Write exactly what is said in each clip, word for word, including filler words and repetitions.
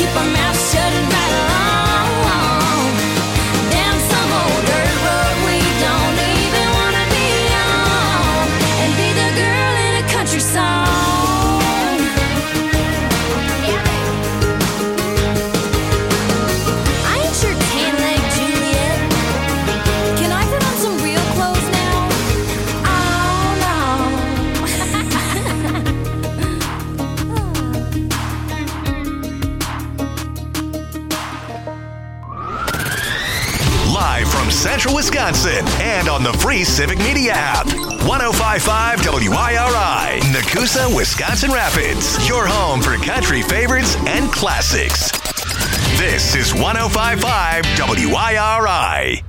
keep our mouths shut and ride along down some old dirt road we don't even want to be on, and be the girl in a country song. Central Wisconsin and on the free Civic Media app. one oh five point five W I R I, Nakusa, Wisconsin Rapids. Your home for country favorites and classics. This is one oh five point five W I R I.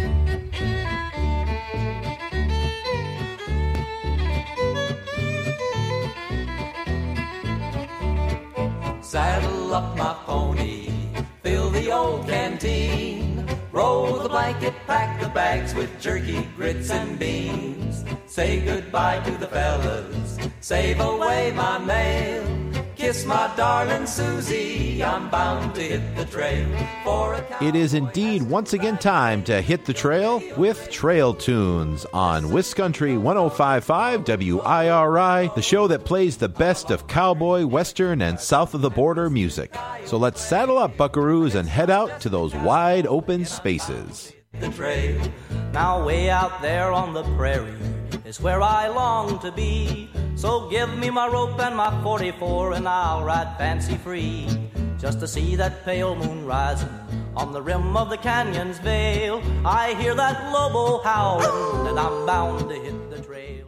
Saddle up my pony, fill the old canteen. Roll the blanket, pack the bags with jerky, grits, and beans. Say goodbye to the fellas, save away my mail. Kiss my darling Susie, I'm bound to hit the trail. For a It is indeed once again time to hit the trail with Trail Tunes on Wiscountry one oh five point five W I R I, the show that plays the best of cowboy, western, and south of the border music. So let's saddle up, buckaroos, and head out to those wide open spaces. The trail. Now way out there on the prairie is where I long to be. So give me my rope and my forty-four and I'll ride fancy free, just to see that pale moon rising on the rim of the canyon's veil. I hear that lobo howling and I'm bound to hit the trail.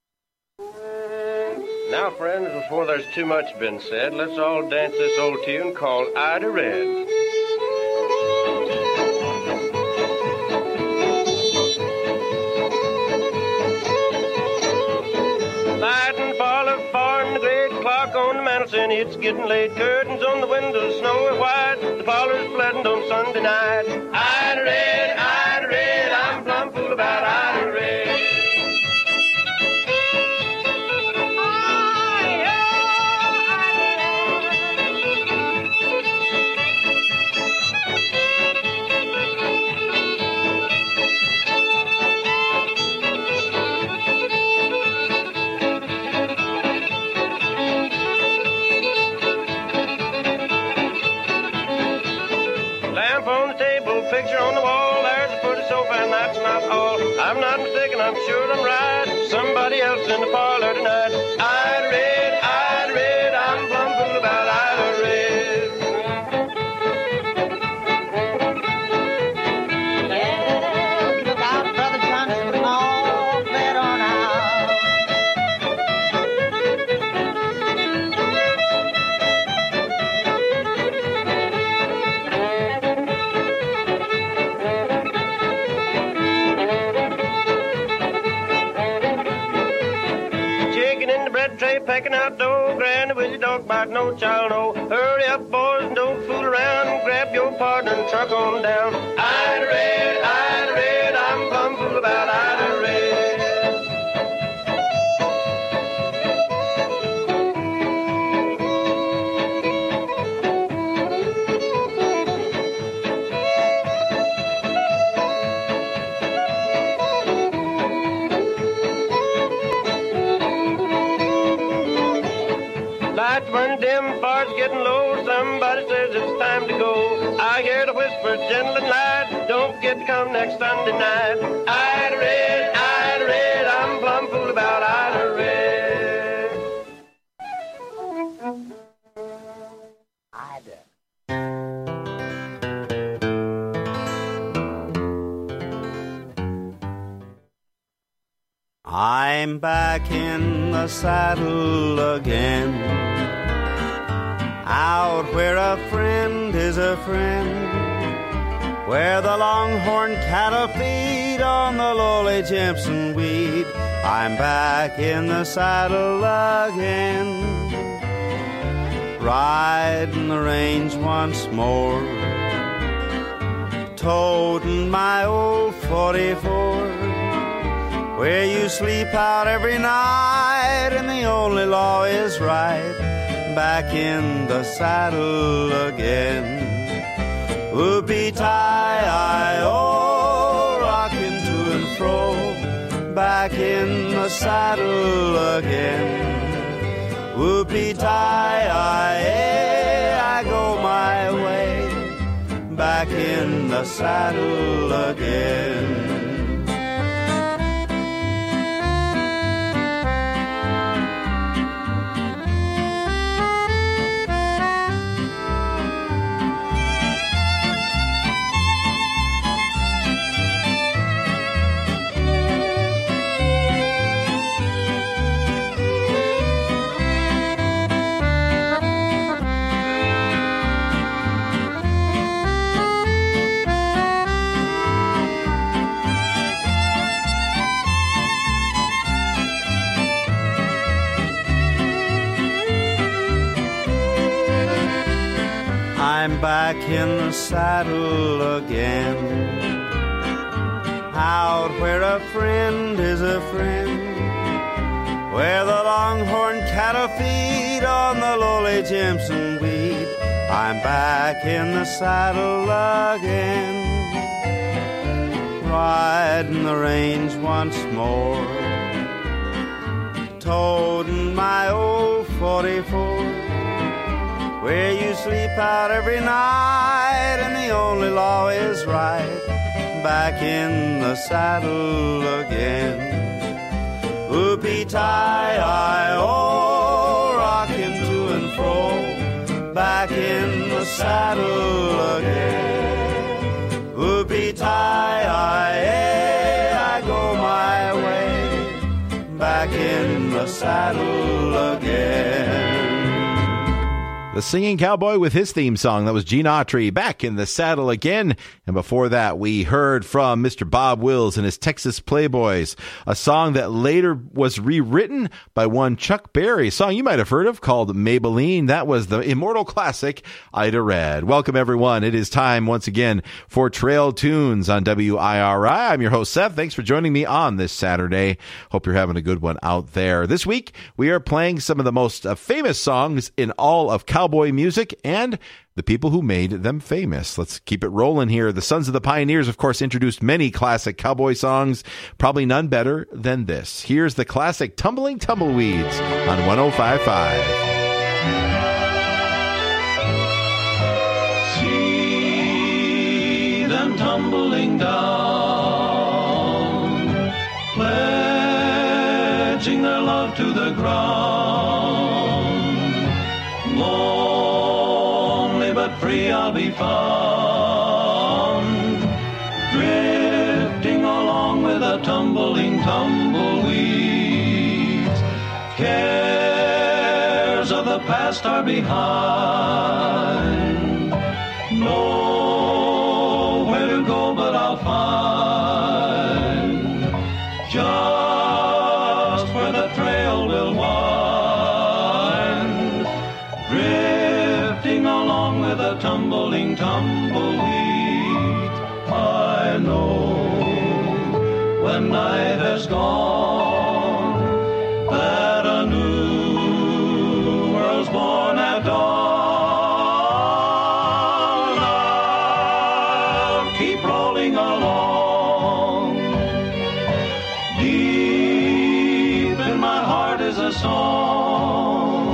Now, friends, before there's too much been said, let's all dance this old tune called Ida Red. Light and fall of far and the great clock on the mantel, saying it's getting late. Curtains on the windows, snowy white. The parlor's flooding on Sunday night. Ida Red, Ida Red, I'm plumb fool about Ida Red. Picture on the wall, there's a pretty sofa, and that's not all. I'm not mistaken, I'm sure I'm right. Somebody else in the parlor tonight. Ida Red, Ida Red, I'm plumb fool about Ida Red. Yeah, look out, Brother Johnson, all bet on out. Packing out dough, granny with your dog bite, no child, no. Hurry up, boys, and don't fool around. Grab your partner and truck on down. Ida Red, Ida Red, I'm plumb fool about Ida Red. Lights burning dim, fire's getting low. Somebody says it's time to go. I hear the whisper, gentle and light. Don't forget to come next Sunday night. Ida Red, Ida Red, I'm plumb fool about Ida Red. Ida. I'm back in the saddle again, out where a friend is a friend, where the longhorn cattle feed on the lowly Jimson weed. I'm back in the saddle again, riding the range once more, toting my old forty-four, where you sleep out every night and the only law is right. back in the saddle again. Whoopee-tie-I-oh, rocking to and fro, back in the saddle again. Whoopee-tie-I-eh, I go my way, back in the saddle again. I'm back in the saddle again, out where a friend is a friend, where the longhorn cattle feed on the lowly Jimson weed. I'm back in the saddle again, riding the range once more, toting my old forty-four, where you sleep out every night and the only law is right, back in the saddle again. Whoopee-tie-I-oh, rocking to and fro, back in the saddle again. Whoopee-tie-I-eh, I go my way, back in the saddle again. The Singing Cowboy with his theme song. That was Gene Autry, back in the saddle again. And before that, we heard from Mister Bob Wills and his Texas Playboys, a song that later was rewritten by one Chuck Berry, a song you might have heard of called Maybelline. That was the immortal classic, Ida Red. Welcome, everyone. It is time once again for Trail Tunes on W I R I. I'm your host, Seth. Thanks for joining me on this Saturday. Hope you're having a good one out there. This week, we are playing some of the most uh, famous songs in all of cowboy music and the people who made them famous. Let's keep it rolling here. The Sons of the Pioneers, of course, introduced many classic cowboy songs, probably none better than this. Here's the classic Tumbling Tumbleweeds on one oh five point five. See them tumbling down, pledging their love to the ground. Lonely but free I'll be found, drifting along with the tumbling tumbleweeds. Cares of the past are behind, nowhere to go but I'll find just where the trail will wind, drifting along with a tumbling tumbleweed. I know when night has gone that a new world's born at dawn. I'll keep rolling along, deep in my heart is a song.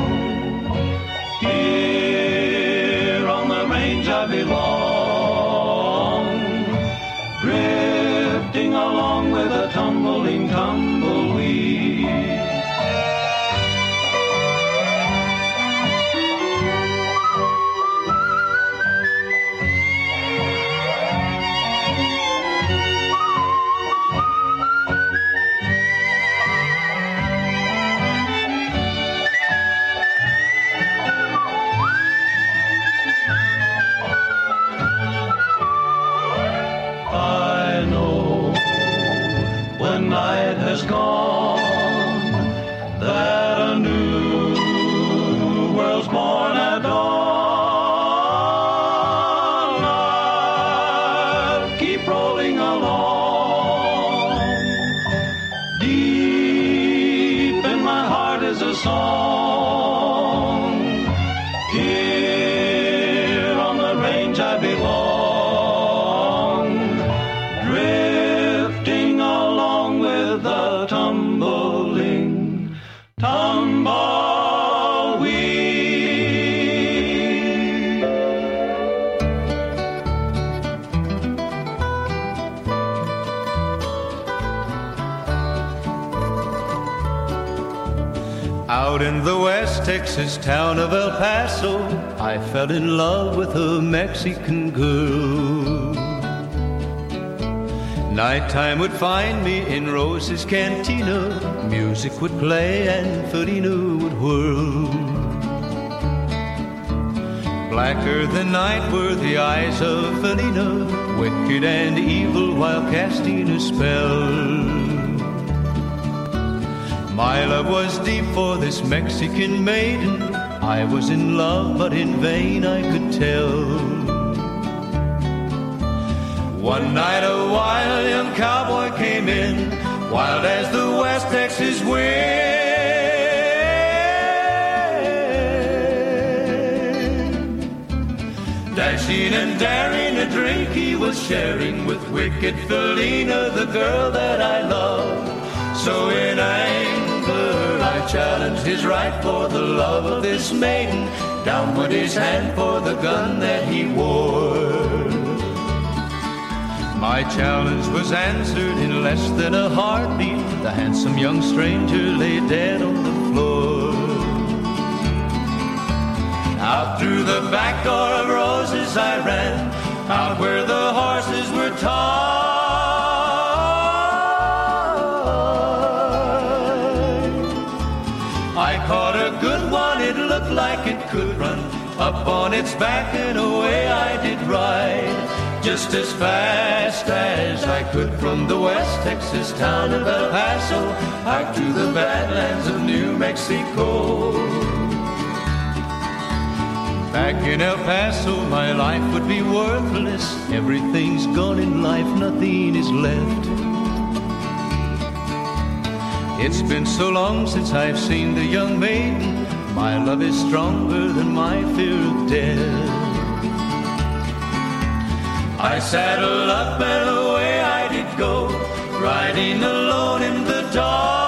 Here on the range I belong, drifting along with a tumbling tumbleweed. I know when night has gone Out in the West Texas town of El Paso, I fell in love with a Mexican girl. Nighttime would find me in Rose's Cantina. Music would play and Felina would whirl. Blacker than night were the eyes of Felina, wicked and evil while casting a spell. My love was deep for this Mexican maiden. I was in love, but in vain I could tell. One night a wild young cowboy came in, wild as the West Texas wind. Dashing and daring, a drink he was sharing with wicked Felina, the girl that I love. So in anger I challenged his right for the love of this maiden. Down went his hand for the gun that he wore. My challenge was answered in less than a heartbeat. The handsome young stranger lay dead on the floor. Out through the back door of Roses I ran, out where the horses were tied. I caught a good one, it looked like it could run. Up on its back and away I did ride, just as fast as I could from the West Texas town of El Paso out to the badlands of New Mexico. Back in El Paso my life would be worthless. Everything's gone in life, nothing is left. It's been so long since I've seen the young maiden. My love is stronger than my fear of death. I saddled up and away I did go, riding alone in the dark.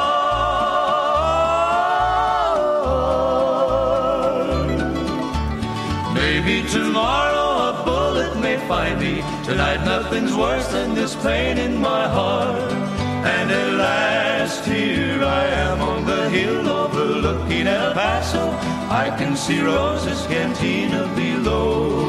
Maybe tomorrow a bullet may find me. Tonight nothing's worse than this pain in my heart. And at last here I am on the hill overlooking El Paso. I can see Rose's Cantina below.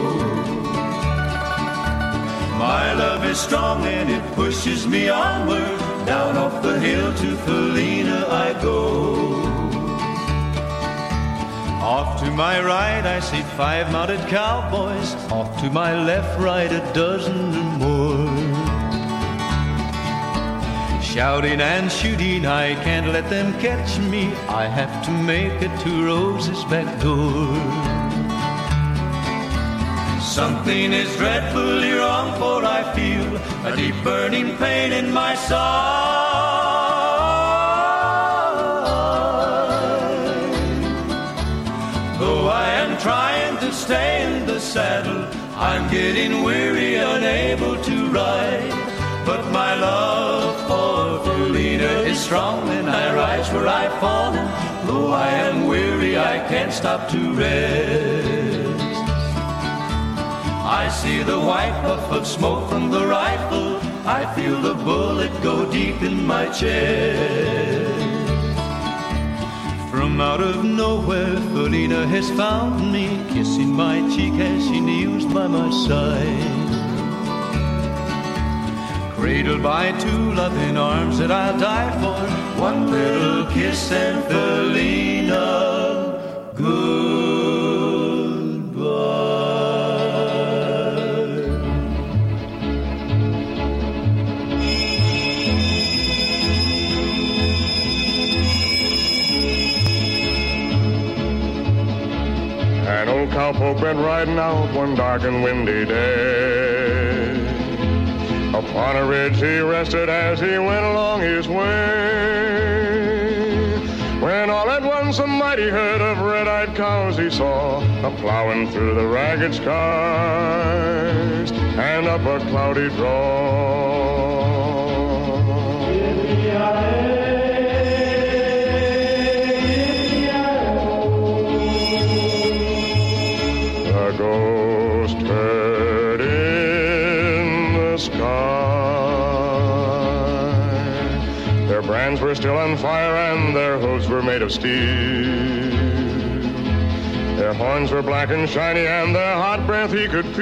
My love is strong and it pushes me onward. Down off the hill to Felina I go. Off to my right I see five mounted cowboys. Off to my left, right, a dozen or more. Shouting and shooting, I can't let them catch me. I have to make it to Rose's back door. Something is dreadfully wrong, for I feel a deep burning pain in my side. Though I am trying to stay in the saddle, I'm getting weary, unable to ride. But my love for Felina is strong, and I rise where I've fallen. Though I am weary, I can't stop to rest. I see the white puff of smoke from the rifle. I feel the bullet go deep in my chest. From out of nowhere, Felina has found me, kissing my cheek as she kneels by my side. Cradled by two loving arms that I'll die for. One little kiss and Felina, goodbye. An old cowpoke been riding out one dark and windy day. Upon a ridge he rested as he went along his way. When all at once a mighty herd of red-eyed cows he saw, a-plowing through the ragged skies and up a cloudy draw. The ghost herd in the sky, their branches hands were still on fire and their hooves were made of steel. Their horns were black and shiny and their hot breath he could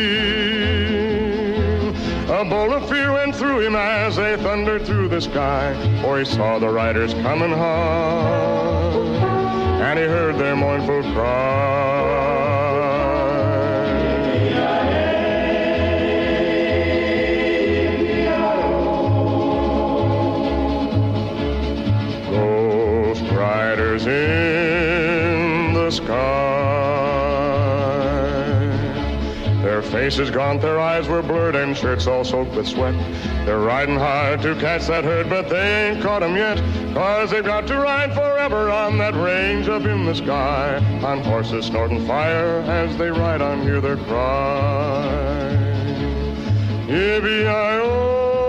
feel. A bolt of fear went through him as they thundered through the sky, for he saw the riders coming hard, and he heard their mournful cry. Ghost riders in the sky. Their faces gaunt, their eyes were blurred, and shirts all soaked with sweat. They're riding hard to catch that herd, but they ain't caught 'em yet, 'cause they've got to ride forever on that range up in the sky, on horses snorting fire as they ride on, hear their cry. Yippee-yi-oh,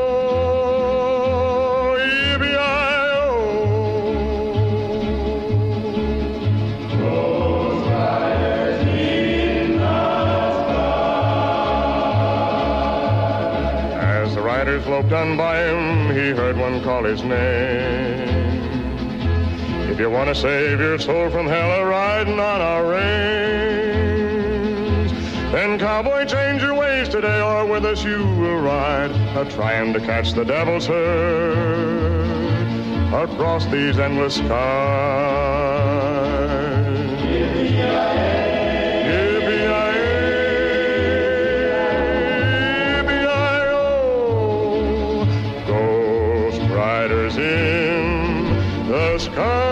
loped on by him, he heard one call his name. If you want to save your soul from hell a-riding on our range, then cowboy, change your ways today, or with us you will ride, a-trying to catch the devil's herd across these endless skies. Yippee-yi-yi. In the sky.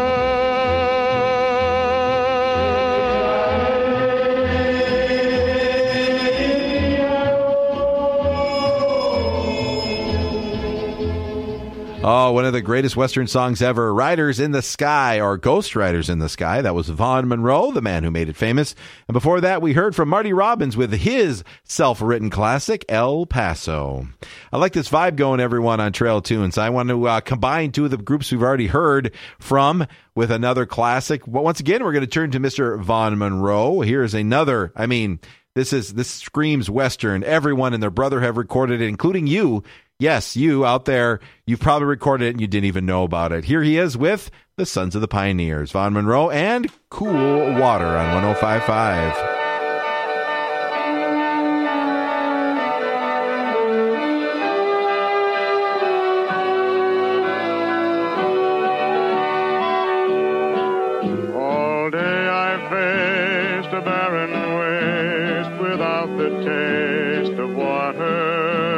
Oh, one of the greatest Western songs ever, Riders in the Sky, or Ghost Riders in the Sky. That was Vaughn Monroe, the man who made it famous. And before that, we heard from Marty Robbins with his self-written classic, El Paso. I like this vibe going, everyone, on Trail Tunes. I want to uh, combine two of the groups we've already heard from with another classic. But once again, we're going to turn to Mister Vaughn Monroe. Here's another, I mean, this is this screams Western. Everyone and their brother have recorded it, including you. Yes, you out there, you've probably recorded it and you didn't even know about it. Here he is with the Sons of the Pioneers, Vaughn Monroe and Cool Water on one oh five point five. All day I faced a barren waste without the taste of water.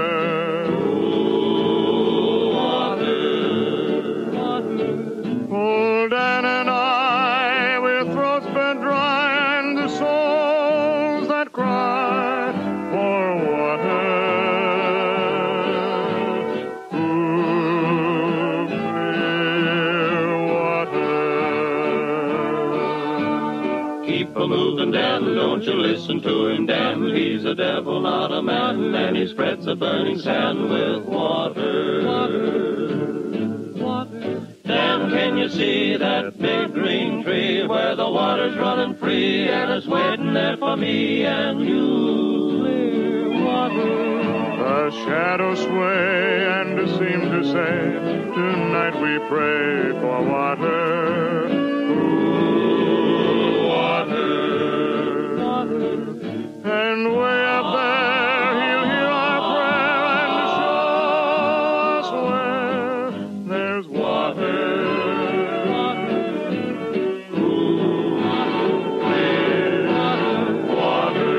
Moving Dan, don't you listen to him, Dan. He's a devil, not a man, and he spreads a burning sand with water. Water, water. Dan, can you see that big green tree where the water's running free and it's waiting there for me and you? Clear water. The shadows sway and seem to say, tonight we pray for water. And way up there, he'll hear our prayer and show us where there's water. Water. Ooh, clear water.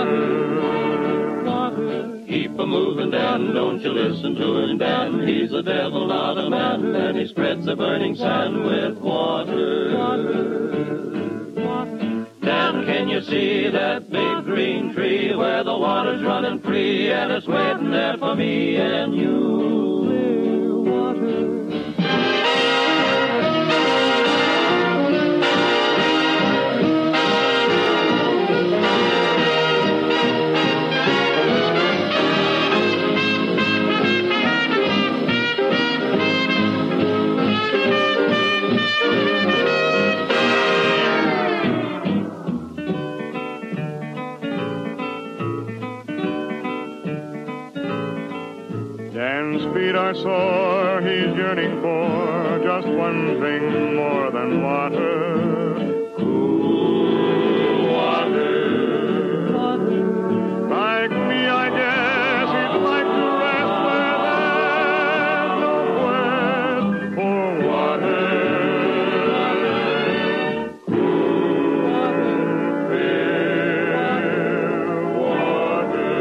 Water. Keep a moving, Dan, don't you listen to him, Dan. He's a devil, not a man, and he spreads the burning sand with water. Water. Dan, can you see that big green tree where the water's running free and it's waiting there for me and you? Clear water. feet are sore, he's yearning for just one thing more than water. Cool water. Like me, I guess he'd like to rest where there's no quest for water. Cool water, fair water.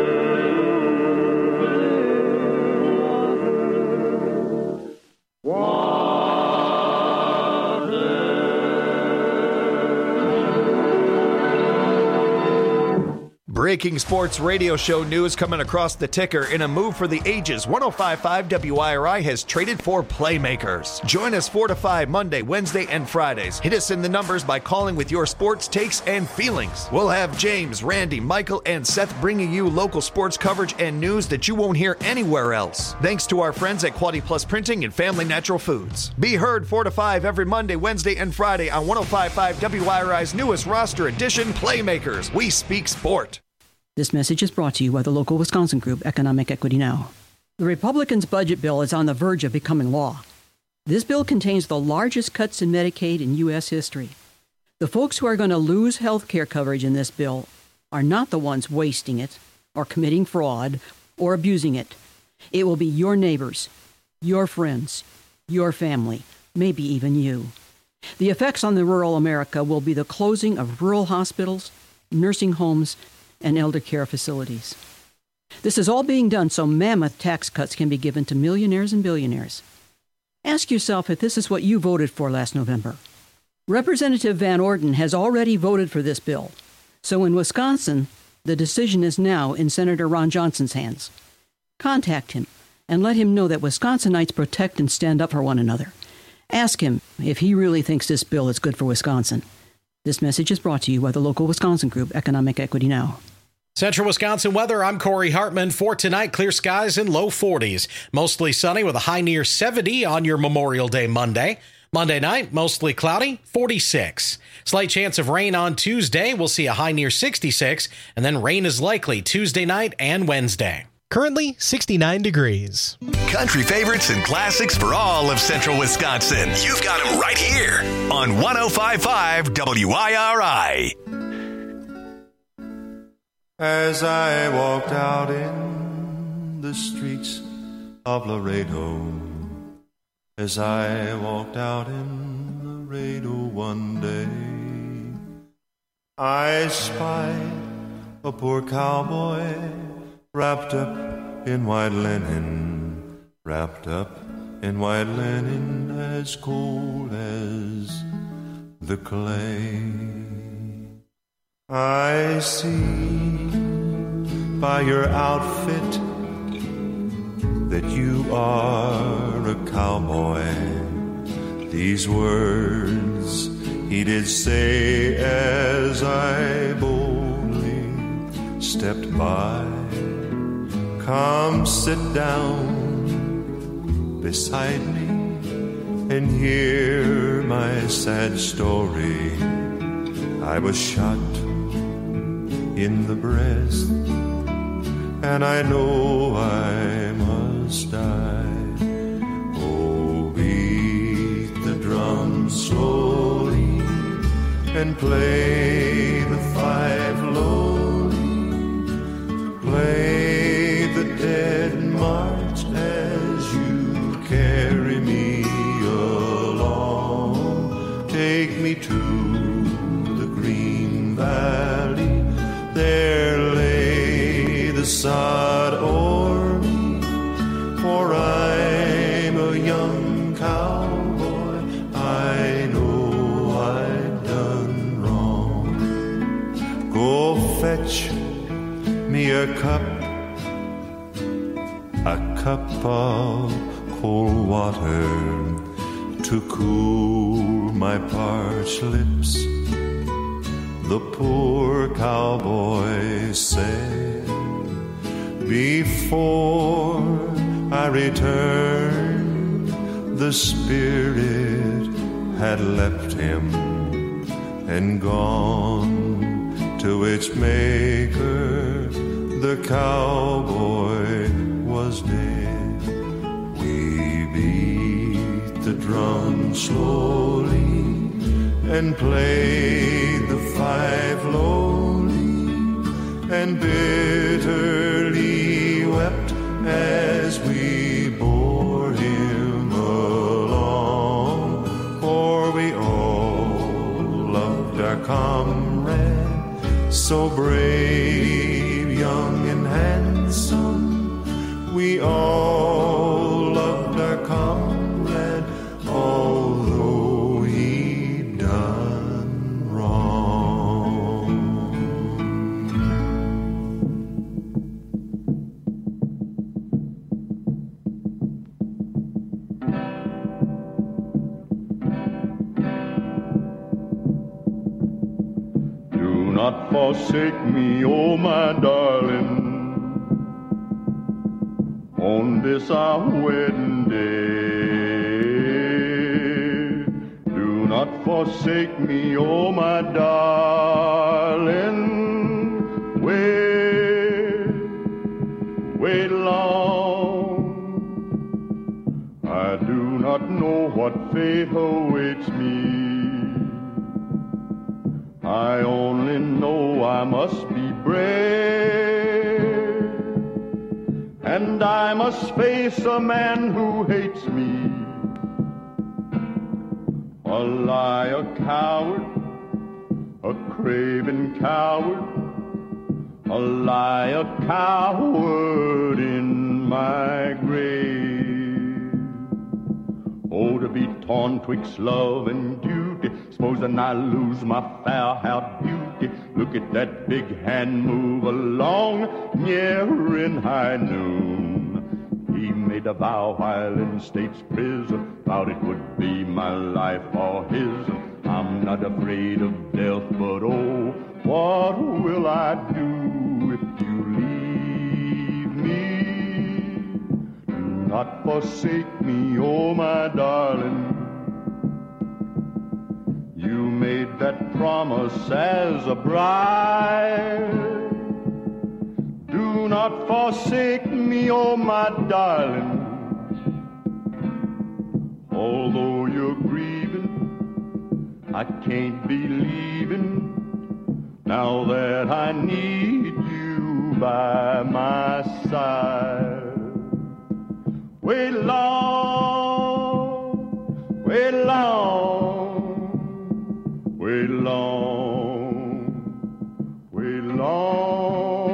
Breaking sports radio show news coming across the ticker. In a move for the ages, one oh five point five W I R I has traded for playmakers. Join us four to five Monday, Wednesday, and Fridays. Hit us in the numbers by calling with your sports takes and feelings. We'll have James, Randy, Michael, and Seth bringing you local sports coverage and news that you won't hear anywhere else. Thanks to our friends at Quality Plus Printing and Family Natural Foods. Be heard four to five every Monday, Wednesday, and Friday on one oh five point five W I R I's newest roster edition, Playmakers. We speak sport. This message is brought to you by the local Wisconsin group, Economic Equity Now. The Republicans' budget bill is on the verge of becoming law. This bill contains the largest cuts in Medicaid in U S history. The folks who are going to lose health care coverage in this bill are not the ones wasting it, or committing fraud, or abusing it. It will be your neighbors, your friends, your family, maybe even you. The effects on the rural America will be the closing of rural hospitals, nursing homes, and elder care facilities. This is all being done so mammoth tax cuts can be given to millionaires and billionaires. Ask yourself if this is what you voted for last November. Representative Van Orden has already voted for this bill. So in Wisconsin, the decision is now in Senator Ron Johnson's hands. Contact him and let him know that Wisconsinites protect and stand up for one another. Ask him if he really thinks this bill is good for Wisconsin. This message is brought to you by the local Wisconsin group, Economic Equity Now. Central Wisconsin weather, I'm Corey Hartman. For tonight, clear skies in low forties. Mostly sunny with a high near seventy on your Memorial Day Monday. Monday night, mostly cloudy, forty-six. Slight chance of rain on Tuesday. We'll see a high near sixty-six, and then rain is likely Tuesday night and Wednesday. Currently sixty-nine degrees. Country favorites and classics for all of Central Wisconsin. You've got them right here on one oh five point five W I R I. As I walked out in the streets of Laredo, as I walked out in Laredo one day, I spied a poor cowboy wrapped up in white linen, wrapped up in white linen, as cold as the clay. I see by your outfit that you are a cowboy. These words he did say as I boldly stepped by. Come sit down beside me and hear my sad story. I was shot in the breast, and I know I must die. Oh, beat the drum slowly and play the five lonely. Play the dead march as you carry me along. Take me to the green valley. There lay the sod o'er me, for I'm a young cowboy. I know I've done wrong. Go fetch me a cup, a cup of cold water to cool my parched lips. The poor cowboy said, before I returned, the spirit had left him and gone to its maker. The cowboy was dead. on slowly and played the five lowly and bitterly wept as we bore him along, for we all loved our comrade, so brave, young and handsome. We all loved our comrade, although he'd done wrong. Do not forsake me, oh my darling, on this our wedding day. Do not forsake me, oh my darling. Wait, wait long. I do not know what fate awaits me. I only know I must be brave, and I must face a man who hates me. A liar, coward, a craven coward, a liar, coward in my grave. Oh, to be torn twixt love and duty, supposing I lose my fair-haired beauty. Look at that big hand move along, near in high noon. He made a vow while in state's prison, vowed it would be my life or his. I'm not afraid of death, but oh, what will I do if you leave me? Do not forsake me, oh my darling. You made that promise as a bride. Do not forsake me, oh my darling. Although you're grieving, I can't be leaving now that I need you by my side. Wait long, wait long, wait long, wait long.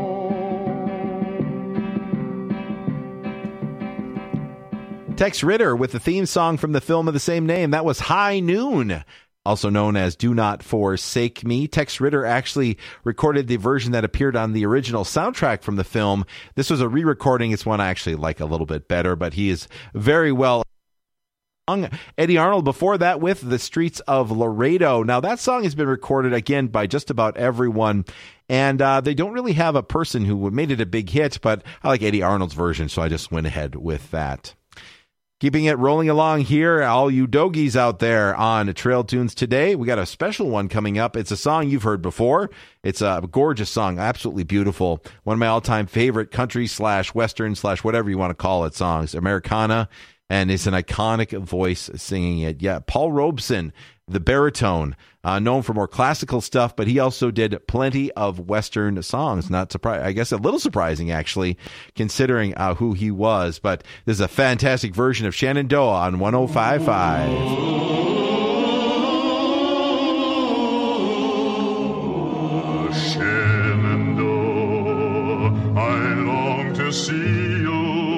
Tex Ritter with the theme song from the film of the same name. That was High Noon, also known as Do Not Forsake Me. Tex Ritter actually recorded the version that appeared on the original soundtrack from the film. This was a re-recording. It's one I actually like a little bit better, but he is very well. Eddie Arnold before that with The Streets of Laredo. Now that song has been recorded again by just about everyone, and uh, they don't really have a person who made it a big hit, but I like Eddie Arnold's version, so I just went ahead with that. Keeping it rolling along here, all you dogies out there on Trail Tunes today, we got a special one coming up. It's a song you've heard before. It's a gorgeous song, absolutely beautiful. One of my all-time favorite country slash western slash whatever you want to call it songs, Americana, and it's an iconic voice singing it. Yeah, Paul Robeson, the baritone, uh, known for more classical stuff, but he also did plenty of western songs. Not surprising, I guess a little surprising actually, considering uh, who he was. But this is a fantastic version of Shenandoah on one oh five point five. Shenandoah, I long to see you.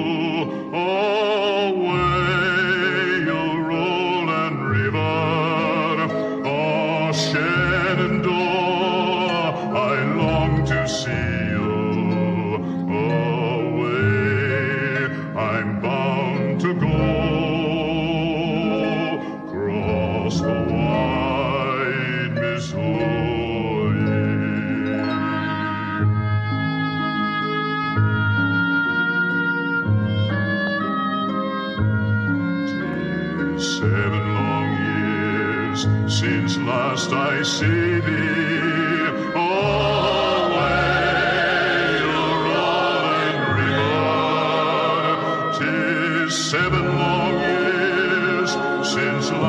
Since last I see thee, away your rolling river. 'Tis seven long years since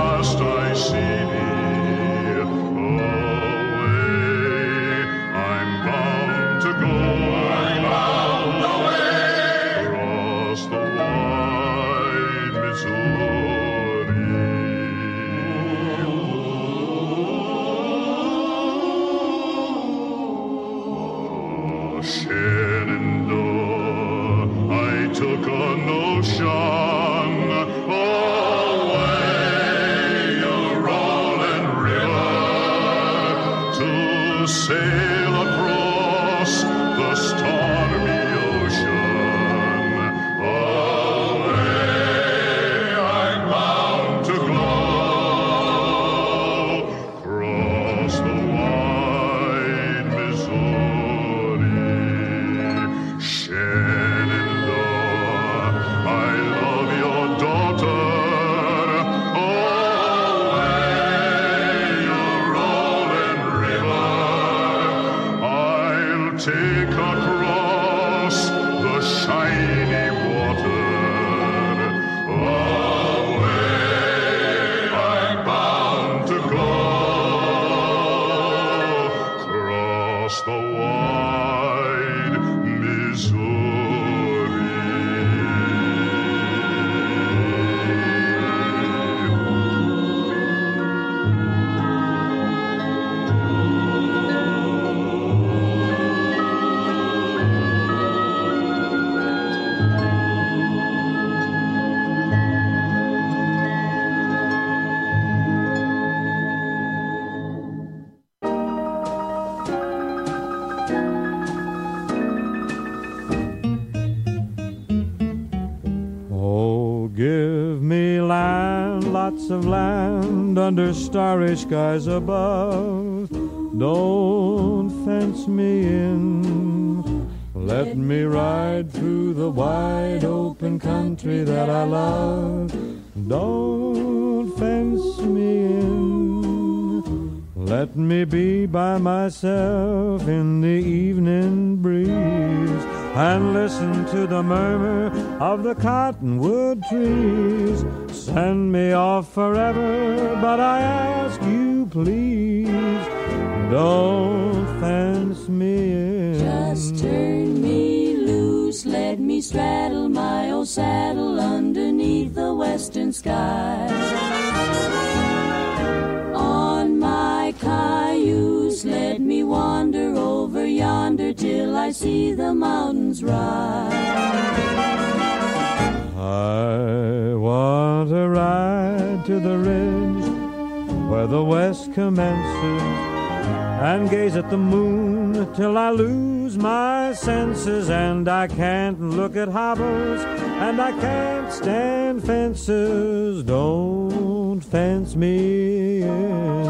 across the shiny water. Away I'm bound to go, across the wide Missouri. Oh, give me land, lots of land under starry skies above. Don't fence me in. Let me ride through the wide open country that I love. Don't fence me in. Let me be by myself in the evening breeze and listen to the murmur of the cottonwood trees. Send me off forever, but I ask you please, don't fence me in. Just turn me loose, let me straddle my old saddle underneath the western sky. On my cayuse, let me wander over yonder till I see the mountains rise. I want to ride to the ridge where the west commences and gaze at the moon till I lose my senses. And I can't look at hobbles and I can't stand fences. Don't fence me in.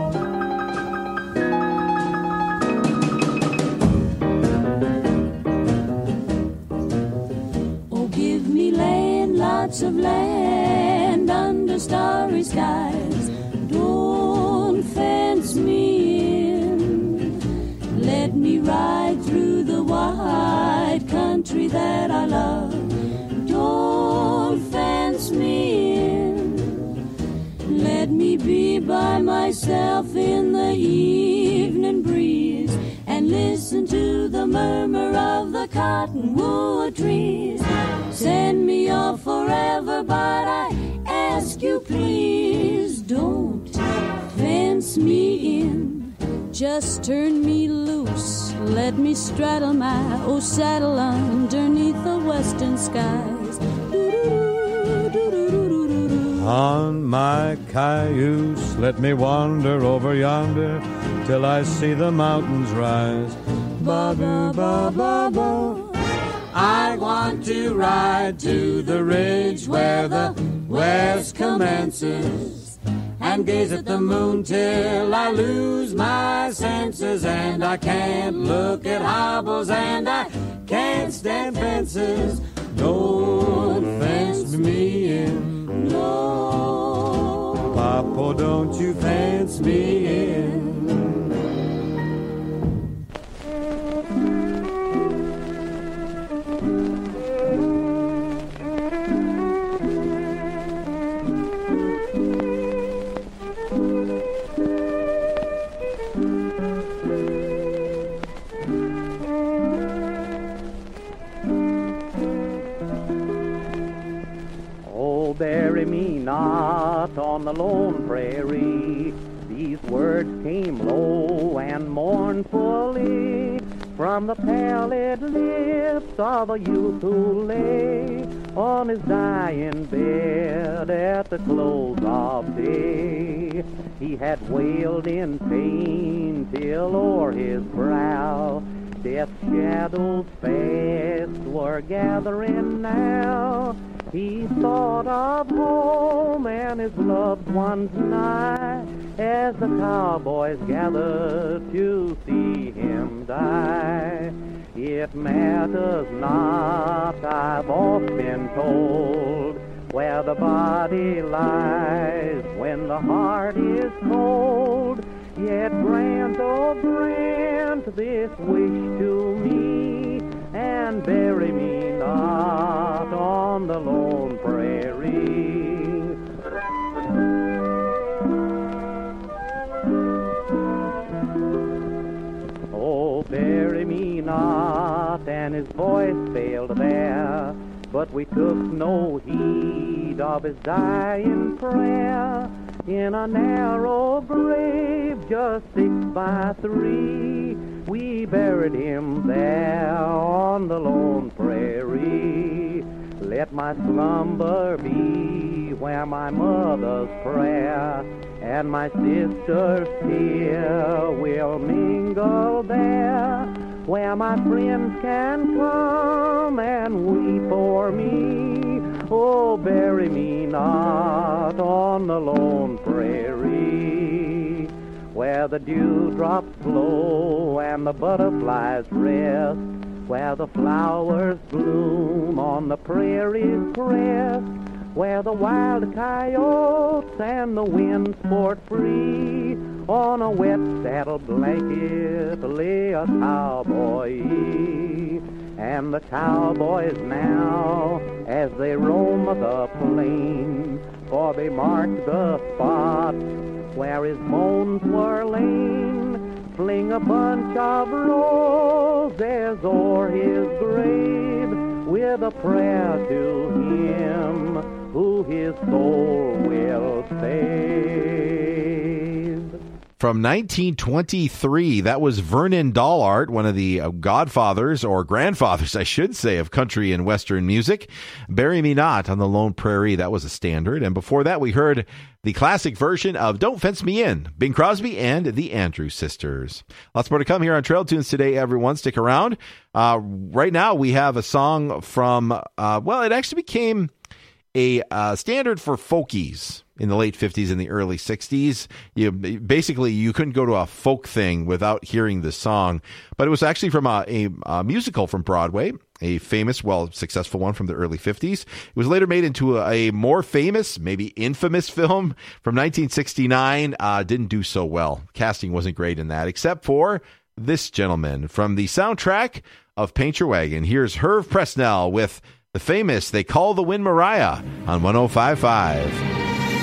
Oh, give me land, lots of land under starry skies. Don't fence me in. Let me ride through the wide country that I love. Don't fence me in. Let me be by myself in the evening breeze and listen to the murmur of the cottonwood trees. Send me off forever, but I ask you please, don't fence me in. Just turn me loose, let me straddle my old saddle underneath the western skies. On my cayuse, let me wander over yonder till I see the mountains rise. Ba-ba-ba-ba-ba. I want to ride to the ridge where the west commences and gaze at the moon till I lose my senses. And I can't look at hobbles and I can't stand fences. Don't fence me in. No. Papa, don't you fence me in. Bury me not on the lone prairie. These words came low and mournfully from the pallid lips of a youth who lay on his dying bed at the close of day. He had wailed in pain till o'er his brow death's shadows fast were gathering now. He thought of home and his loved ones nigh as the cowboys gathered to see him die. It matters not, I've oft been told, where the body lies when the heart is cold. Yet grant, oh grant this wish to me, and bury me not on the lone prairie. Oh, bury me not, and his voice failed there, but we took no heed of his dying prayer. In a narrow grave, just six by three, we buried him there on the lone prairie. Let my slumber be where my mother's prayer and my sister's tear will mingle there, where my friends can come and weep for me. Oh, bury me not on the lone prairie, where the dewdrops blow and the butterflies rest, where the flowers bloom on the prairie's crest, where the wild coyotes and the wind sport free. On a wet saddle blanket lay a cowboy, and the cowboys now, as they roam the plain, for they mark the spot where his bones were lain, fling a bunch of roses o'er his grave, with a prayer to him who his soul will save. From nineteen twenty-three, that was Vernon Dollard, one of the godfathers, or grandfathers, I should say, of country and western music. Bury Me Not on the Lone Prairie, that was a standard. And before that, we heard the classic version of Don't Fence Me In, Bing Crosby and the Andrews Sisters. Lots more to come here on Trail Tunes today, everyone. Stick around. Uh, right now, we have a song from, uh, well, it actually became a uh, standard for folkies in the late fifties and the early sixties. You, basically, you couldn't go to a folk thing without hearing this song. But it was actually from a, a, a musical from Broadway, a famous, well, successful one from the early fifties. It was later made into a, a more famous, maybe infamous film from nineteen sixty-nine. Uh, didn't do so well. Casting wasn't great in that, except for this gentleman from the soundtrack of Paint Your Wagon. Here's Herb Presnell with the famous They Call the Wind Mariah on one oh five point five.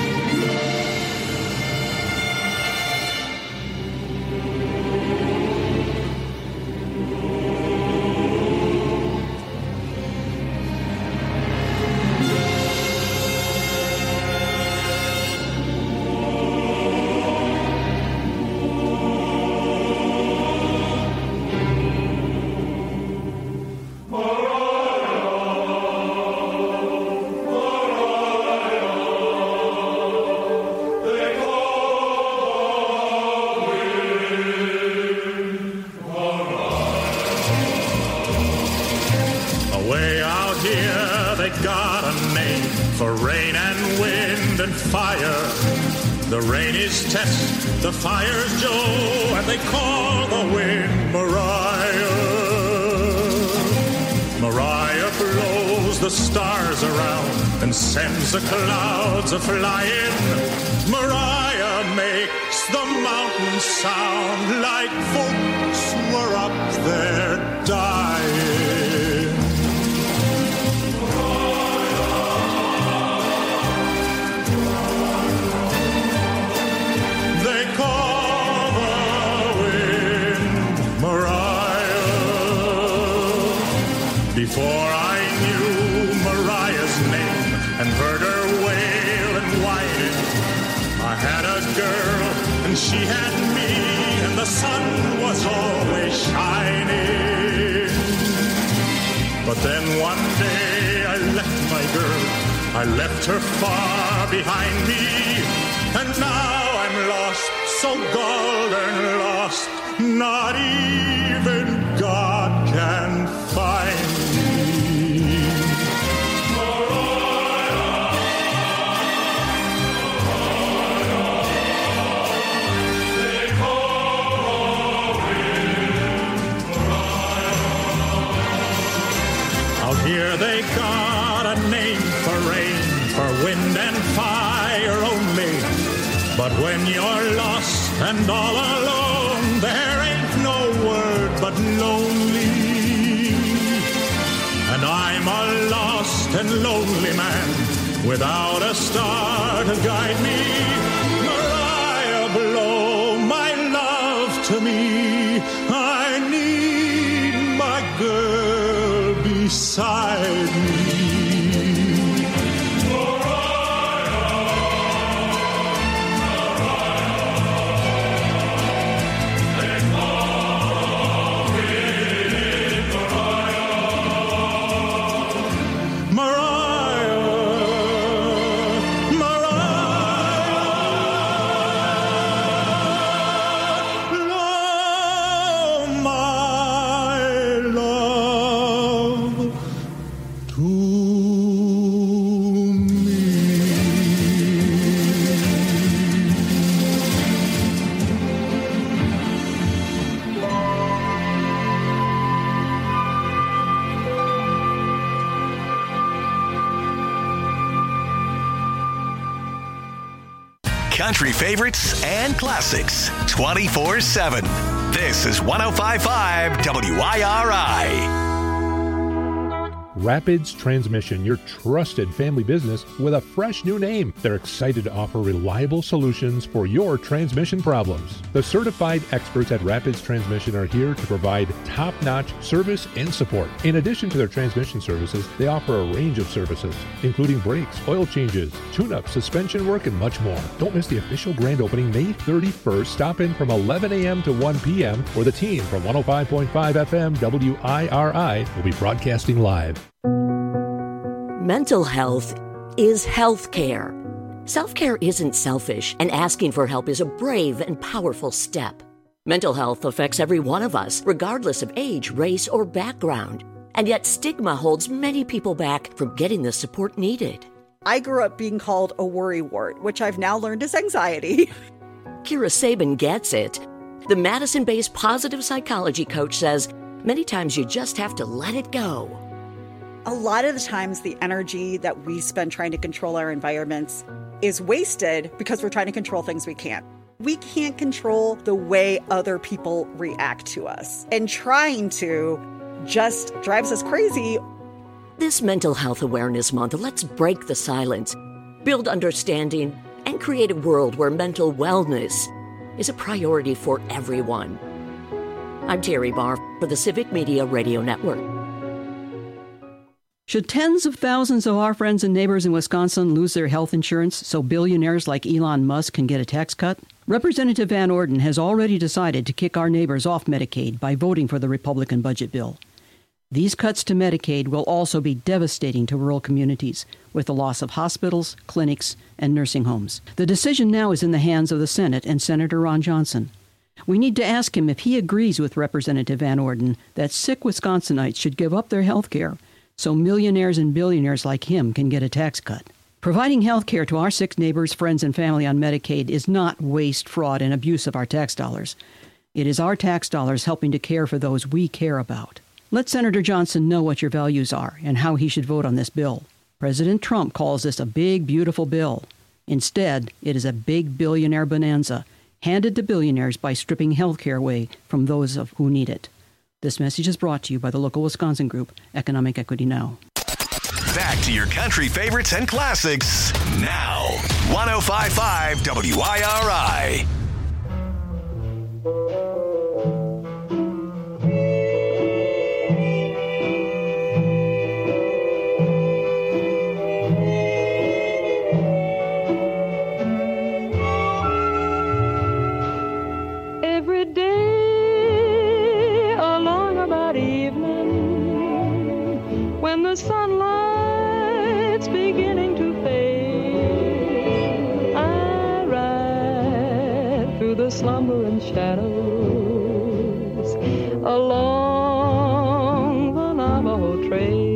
The fire's Joe, and they call the wind Mariah. Mariah blows the stars around and sends the clouds a-flying. Mariah makes the mountains sound like folks were up there dying. Before I knew Mariah's name and heard her wail and whining, I had a girl and she had me, and the sun was always shining. But then one day I left my girl, I left her far behind me, and now I'm lost, so golden lost, not even God can find me. Here they got a name for rain, for wind and fire only. But when you're lost and all alone. There ain't no word but lonely. And I'm a lost and lonely man without a star to guide me. Mariah, blow my love to me. I need my girl beside me. Country favorites and classics twenty-four seven. This is one oh five point five W I R I. Rapids Transmission, your trusted family business with a fresh new name. They're excited to offer reliable solutions for your transmission problems. The certified experts at Rapids Transmission are here to provide top-notch service and support. In addition to their transmission services, they offer a range of services, including brakes, oil changes, tune-up, suspension work, and much more. Don't miss the official grand opening May thirty-first. Stop in from eleven a.m. to one p.m. where the team from one oh five point five F M W I R I will be broadcasting live. Mental health is health care. Self-care isn't selfish, and asking for help is a brave and powerful step. Mental health affects every one of us, regardless of age, race, or background. And yet stigma holds many people back from getting the support needed. I grew up being called a worrywart, which I've now learned is anxiety. Kira Sabin gets it. The Madison-based positive psychology coach says many times you just have to let it go. A lot of the times the energy that we spend trying to control our environments is wasted because we're trying to control things we can't. We can't control the way other people react to us. And trying to just drives us crazy. This Mental Health Awareness Month, let's break the silence, build understanding, and create a world where mental wellness is a priority for everyone. I'm Terry Barr for the Civic Media Radio Network. Should tens of thousands of our friends and neighbors in Wisconsin lose their health insurance so billionaires like Elon Musk can get a tax cut? Representative Van Orden has already decided to kick our neighbors off Medicaid by voting for the Republican budget bill. These cuts to Medicaid will also be devastating to rural communities, with the loss of hospitals, clinics, and nursing homes. The decision now is in the hands of the Senate and Senator Ron Johnson. We need to ask him if he agrees with Representative Van Orden that sick Wisconsinites should give up their health care so millionaires and billionaires like him can get a tax cut. Providing health care to our sick neighbors, friends, and family on Medicaid is not waste, fraud, and abuse of our tax dollars. It is our tax dollars helping to care for those we care about. Let Senator Johnson know what your values are and how he should vote on this bill. President Trump calls this a big, beautiful bill. Instead, it is a big billionaire bonanza handed to billionaires by stripping health care away from those of who need it. This message is brought to you by the local Wisconsin group, Economic Equity Now. Back to your country favorites and classics now. one oh five point five W I R I. Every day along about evening, when the sunlight's beginning to fade, I ride through the slumbering shadows along the Navajo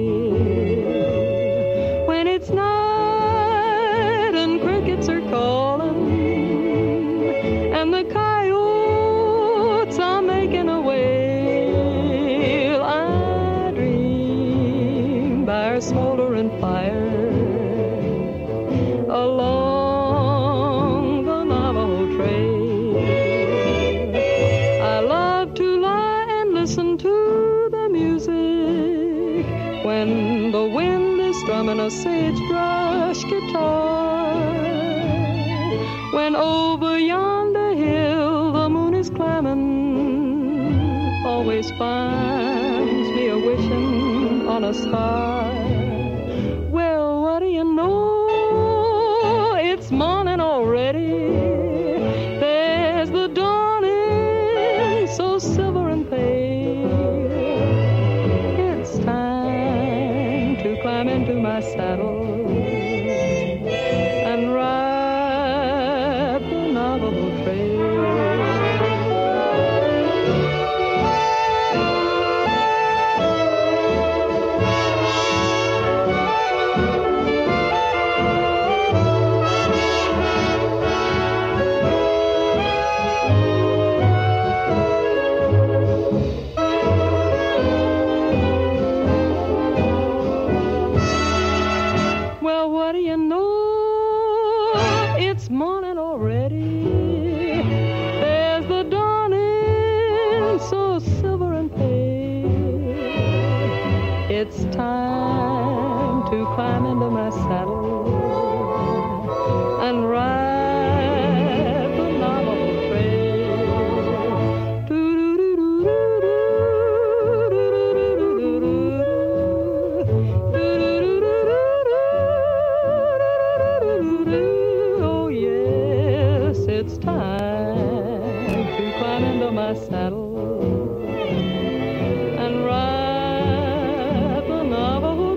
Trail. When it's night and crickets are calling and the coyotes are making a wail, I dream by a smoldering fire along the Navajo Trail. when the wind is strumming a sagebrush guitar, when over yonder hill the moon is climbing, always finds me a wishing on a star. Well, what do you know? It's morning already. There's the dawning, so silver and pale. It's time to climb into my saddle and ride the Navajo Trail. Morning already. There's the dawning, so silver and pale. It's time to climb into my saddle and ride the Navajo Trail. It's time to climb into my saddle and ride the Navajo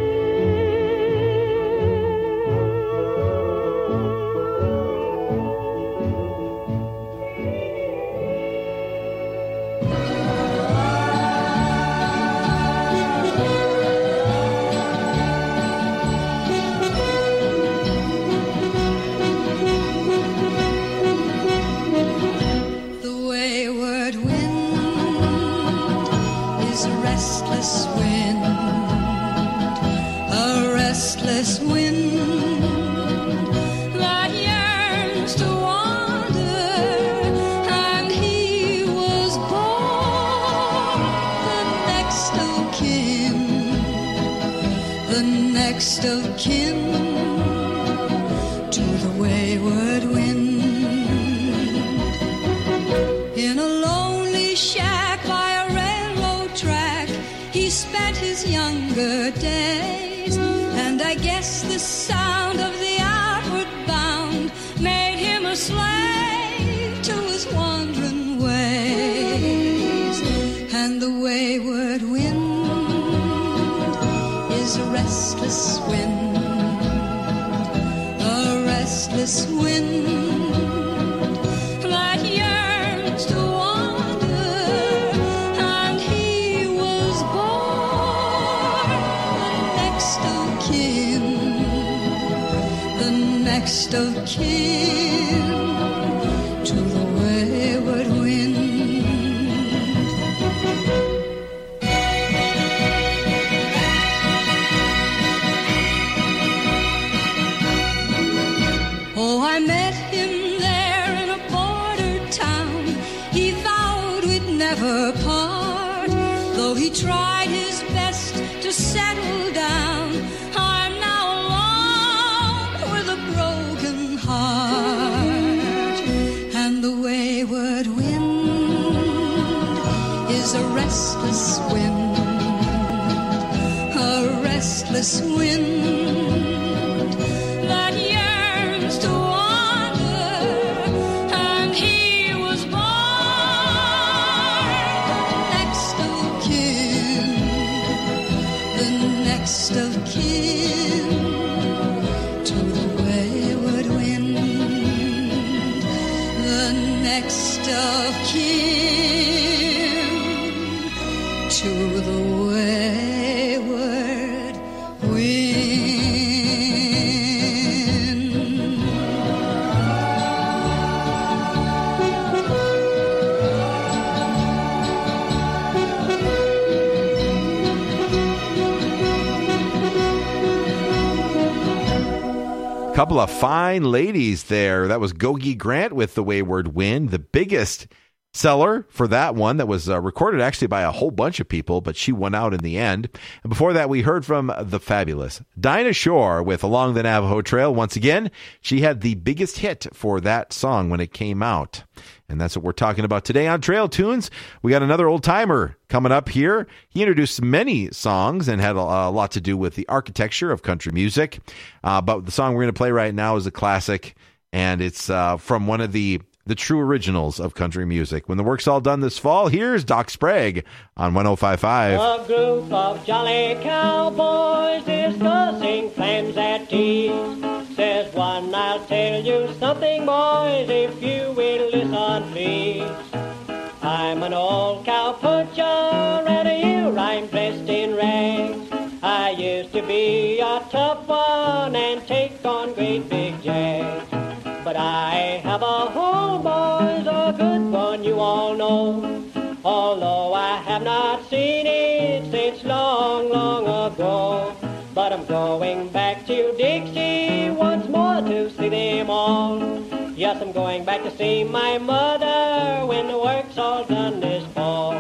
next of kin to the wayward wind. In a lonely shack by a railroad track, he spent his younger days, and I guess the sound of the outward bound made him a slave to his wandering ways. And the wayward wind is a restless wind, a restless wind that yearns to wander, and he was born the next of kin, the next of kin to the wayward wind. Oh, I met him there in a border town. He vowed we'd never part, though he tried his best to settle down. I'm now alone with a broken heart, and the wayward wind is a restless wind, a restless wind that yearns to wander, and he was born the next of kin, the next of kin to the wayward wind, the next of kin to the wayward wind. Couple of fine ladies there. That was Gogi Grant with The Wayward Wind, the biggest seller for that one that was uh, recorded actually by a whole bunch of people, but she won out in the end. And before that, we heard from the fabulous Dinah Shore with Along the Navajo Trail. Once again, she had the biggest hit for that song when it came out. And that's what we're talking about today on Trail Tunes. We got another old timer coming up here. He introduced many songs and had a, a lot to do with the architecture of country music. Uh, but the song we're going to play right now is a classic, and it's uh, from one of the the true originals of country music. When the work's all done this fall, here's Doc Sprague on one oh five point five. A group of jolly cowboys discussing plans at tea. Says one, I'll tell you something, boys, if you will listen, please. I'm an old cowpuncher, and here I'm dressed in rags. I used to be a tough one and take on great big jags. But I have a home, boys, a good one you all know. Although I have not seen it since long, long ago. But I'm going back to Dixie once more to see them all. Yes, I'm going back to see my mother when the work's all done this fall.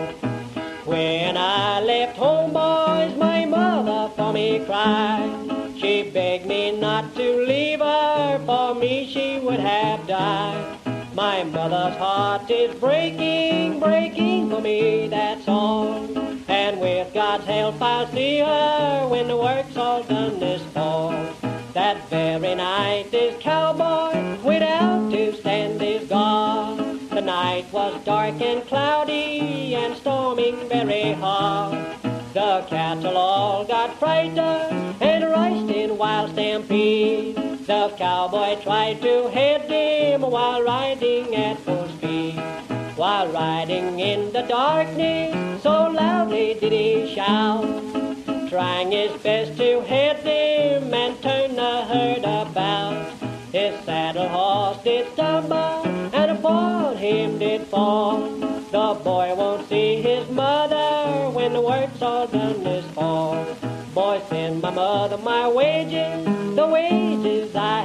When I left home, boys, my mother for me cried. She begged me not to leave her, for me she would have died. My mother's heart is breaking, breaking for me, that's all. And with God's help I'll see her when the work's all done this fall. That very night this cowboy went out to stand his guard. The night was dark and cloudy and storming very hard. The cattle all got frightened and raced in wild stampede. The cowboy tried to head him while riding at full speed. While riding in the darkness, so loudly did he shout, trying his best to head him and turn the herd about. His saddle horse did stumble and upon him did fall. The boy won't see his mother when the work's all done this fall. Boy, send my mother my wages, the wages I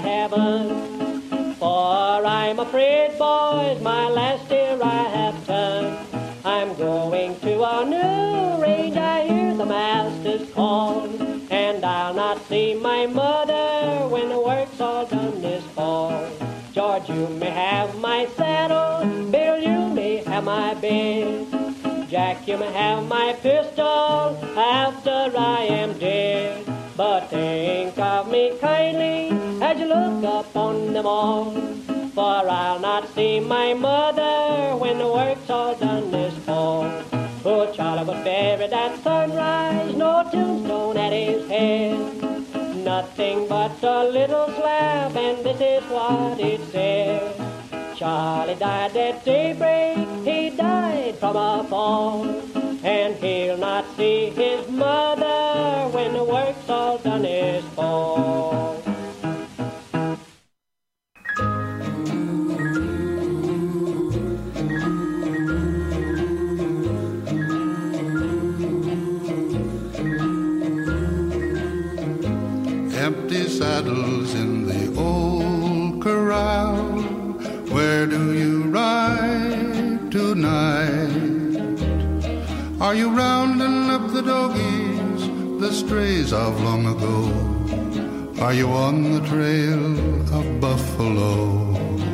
haven't. For I'm afraid, boys, my last year I have done. I'm going to a new range, I hear the master's call. And I'll not see my mother when the work's all done this fall. George, you may have my saddle, Bill, you may have my bed. Jack, you may have my pistol after I am dead. But think of me kindly as you look upon them all. For I'll not see my mother when the work's all done this fall. Oh, Charlie was buried at sunrise, no tombstone at his head. Nothing but a little slab, and this is what it said. Charlie died at daybreak, he died from a fall. And he'll not see his mother when the work's all done this fall. Empty saddles in the old corral. Where do you ride tonight? Are you rounding up the doggies, the strays of long ago? Are you on the trail of buffalo?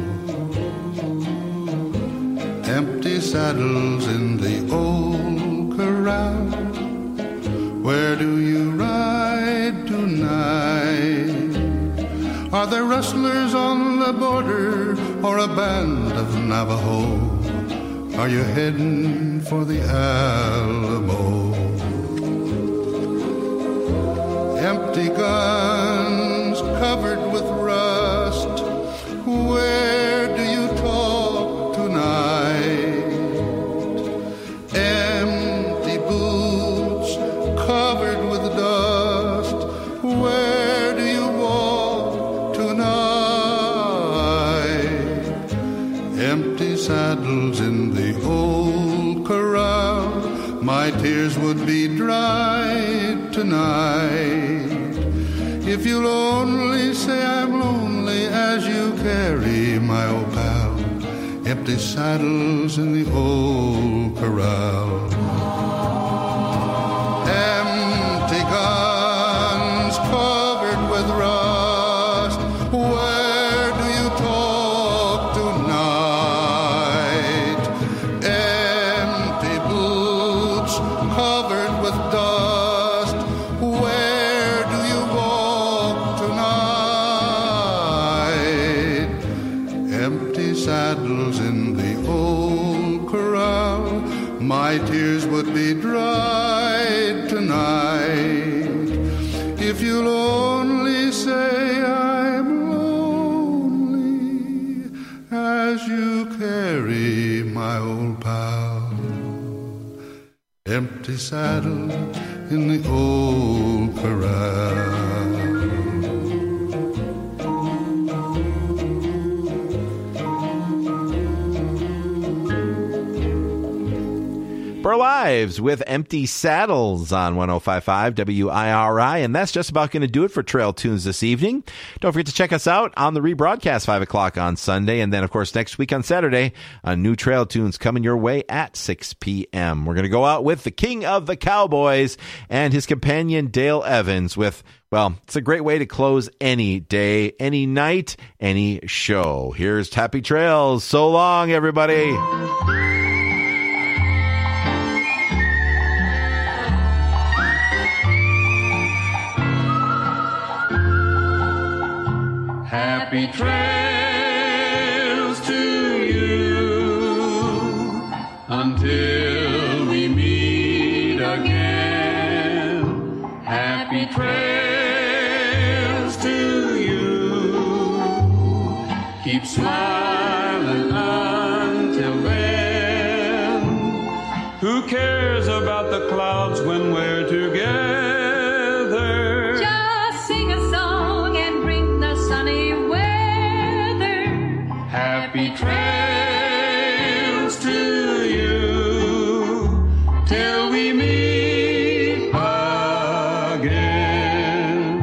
Empty saddles in the old corral. Where do you ride tonight? Are there rustlers on the border or a band of Navajo? Are you heading for the Alamo? Empty guns covered with rust. Where do you talk tonight? Empty boots covered with dust. Where do you walk tonight? Empty saddles in the old corral. My tears would be dried tonight if you'll only say I'm lonely as you carry my old pal empty saddles in the old corral. Empty guns covered with rust. Where do you talk tonight? Empty boots covered with dust. Where do you walk tonight? Empty saddles in the old corral. My tears would be dried tonight if you'll only say I'm lonely as you carry my old pal. Empty saddle in the old corral. Burl Ives with Empty Saddles on one oh five point five W I R I. And that's just about going to do it for Trail Tunes this evening. Don't forget to check us out on the rebroadcast five o'clock on Sunday. And then, of course, next week on Saturday, a new Trail Tunes coming your way at six p.m. We're going to go out with the King of the Cowboys and his companion Dale Evans with, well, it's a great way to close any day, any night, any show. Here's Happy Trails. So long, everybody. Happy trails to you until we meet again. Happy trails to you. Keep smiling until then. Who cares about the clouds when we're together? Happy trails to you till we meet again.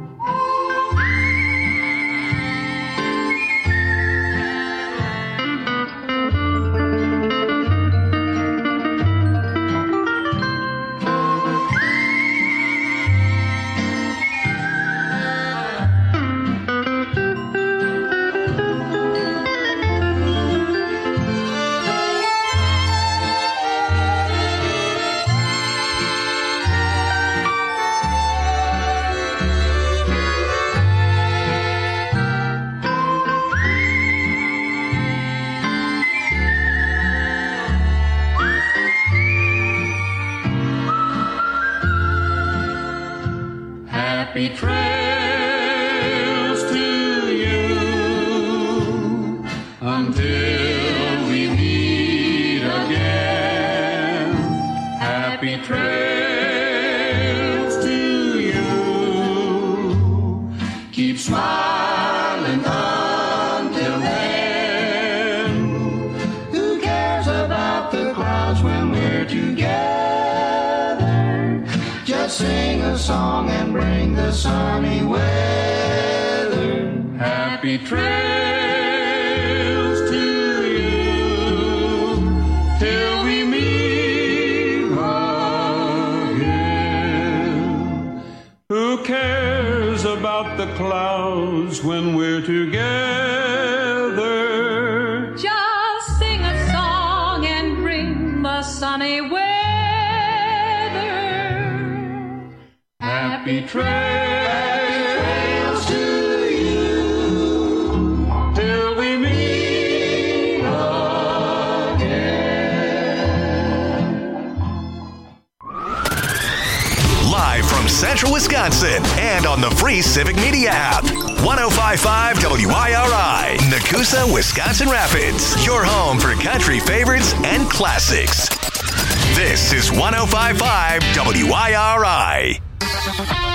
Happy trails to you until we meet again. Happy trails to you. Keep smiling until then. Who cares about the clouds when we're together? Just sing a song and bring the sunny weather. Happy trails to you till we meet again. Who cares about the clouds when we're together? Just sing a song and bring the sunny weather. Happy trails to you till we meet again. Live from Central Wisconsin and on the free Civic Media app. one oh five point five W I R I, Nakusa, Wisconsin Rapids. Your home for country favorites and classics. This is one oh five point five W I R I.